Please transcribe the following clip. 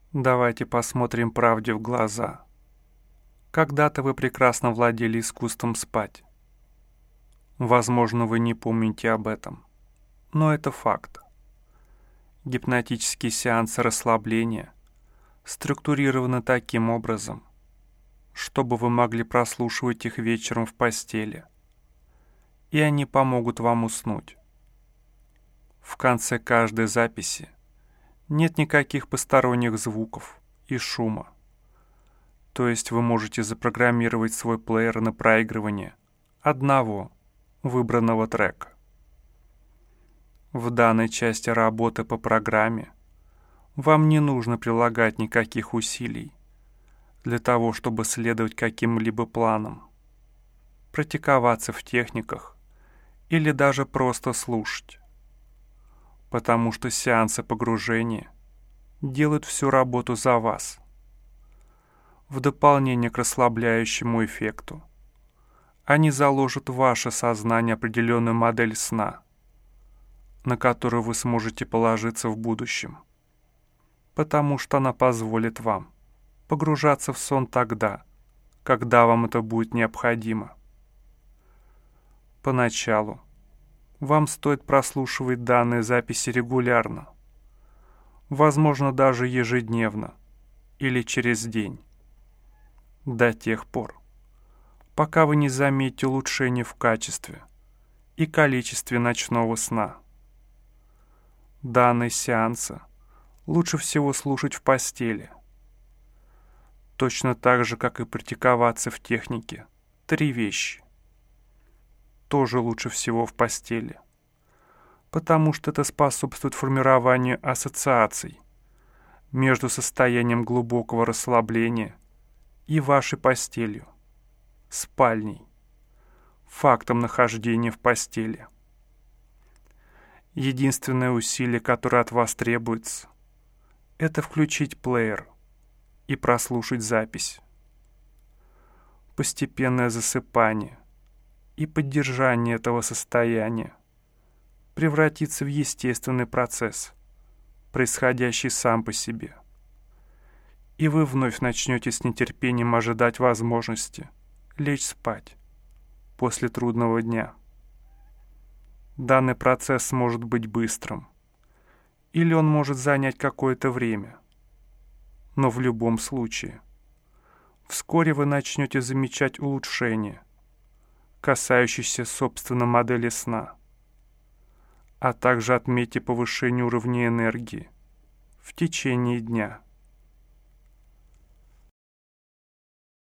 Давайте посмотрим правде в глаза. Когда-то вы прекрасно владели искусством спать. Возможно, вы не помните об этом, но это факт. Гипнотические сеансы расслабления структурированы таким образом, чтобы вы могли прослушивать их вечером в постели, и они помогут вам уснуть. В конце каждой записи нет никаких посторонних звуков и шума. То есть вы можете запрограммировать свой плеер на проигрывание одного выбранного трека. В данной части работы по программе вам не нужно прилагать никаких усилий для того, чтобы следовать каким-либо планам, практиковаться в техниках или даже просто слушать, потому что сеансы погружения делают всю работу за вас. В дополнение к расслабляющему эффекту они заложат в ваше сознание определенную модель сна, на которую вы сможете положиться в будущем, потому что она позволит вам погружаться в сон тогда, когда вам это будет необходимо. Поначалу вам стоит прослушивать данные записи регулярно, возможно, даже ежедневно или через день, до тех пор, пока вы не заметите улучшения в качестве и количестве ночного сна. Данные сеансы лучше всего слушать в постели. Точно так же, как и практиковаться в технике. 3 вещи. Тоже лучше всего в постели, потому что это способствует формированию ассоциаций между состоянием глубокого расслабления и вашей постелью, спальней, фактом нахождения в постели. Единственное усилие, которое от вас требуется, это включить плеер и прослушать запись. Постепенное засыпание и поддержание этого состояния превратится в естественный процесс, происходящий сам по себе. И вы вновь начнете с нетерпением ожидать возможности лечь спать после трудного дня. Данный процесс может быть быстрым, или он может занять какое-то время. Но в любом случае, вскоре вы начнете замечать улучшения, касающиеся собственной модели сна, а также отметьте повышение уровня энергии в течение дня.